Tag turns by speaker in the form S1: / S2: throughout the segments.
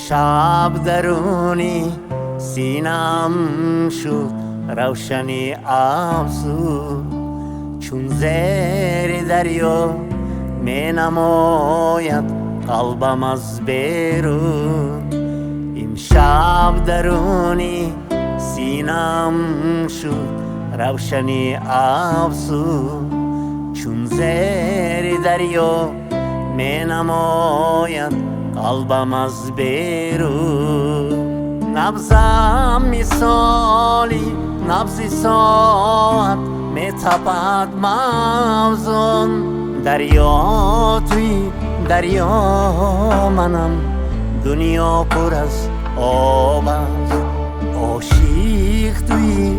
S1: امشب درونی سینم شد روشنی افزود، چون زیر دریا می نماید قلبم از بیرون. امشب درونی سینم شد روشنی افزود، چون زیر دریا می نماید قلبم از بیرون. نبضم مثالی نبض ساعت می تپد موزون، دریا توی دریا منم، دنیا پر از آب است. عاشق توی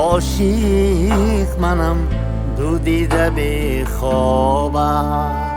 S1: عاشق منم، دو دیده به خواب است.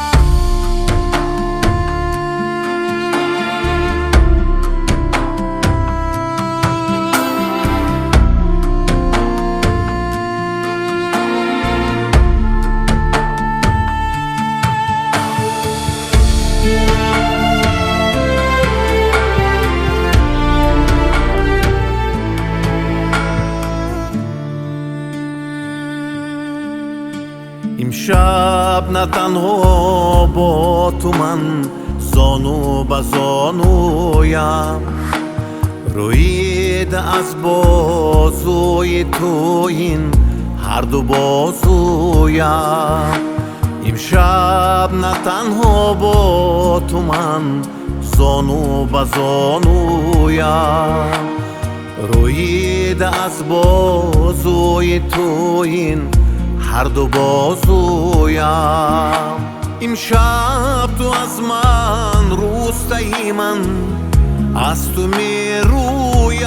S2: امشب نه تنها با تو من زانو به زانویم، رویده از بازوی تو این هر دو بازویم. امشب نه تنها با تو من زانو به زانویم، رویده از بازوی تو این هر دو بازویم. امشب تو از من روسته من از تو می رویم،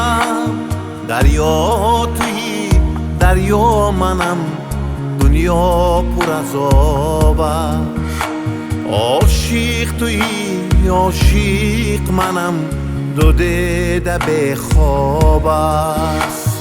S2: دریا توی دریا منم، دنیا پر از آب است. عاشق توی عاشق منم، دو دیده به خواب است.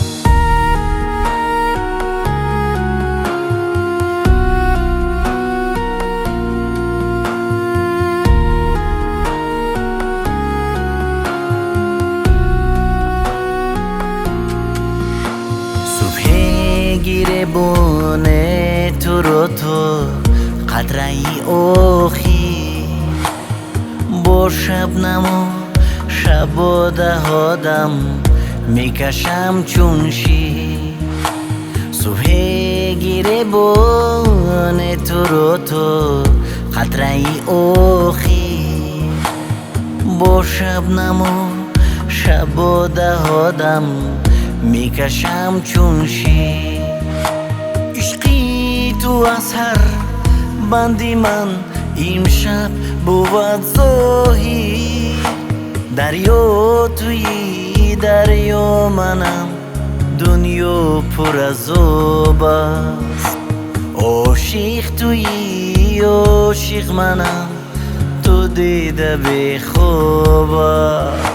S3: گیره بونه تو رو تو قطره ای اوخی، با شبنم و شب و دهادم میکشم چون شی. صبح گیره بونه تو رو تو قطره ای اوخی، با شبنم و شب و دهادم میکشم چون شی. عشقی تو از هر بندی من امشب بود زاهی، دریا توی دریا منم، دنیا پر از آب است. عاشق توی عاشق منم، تو دیده به خواب است.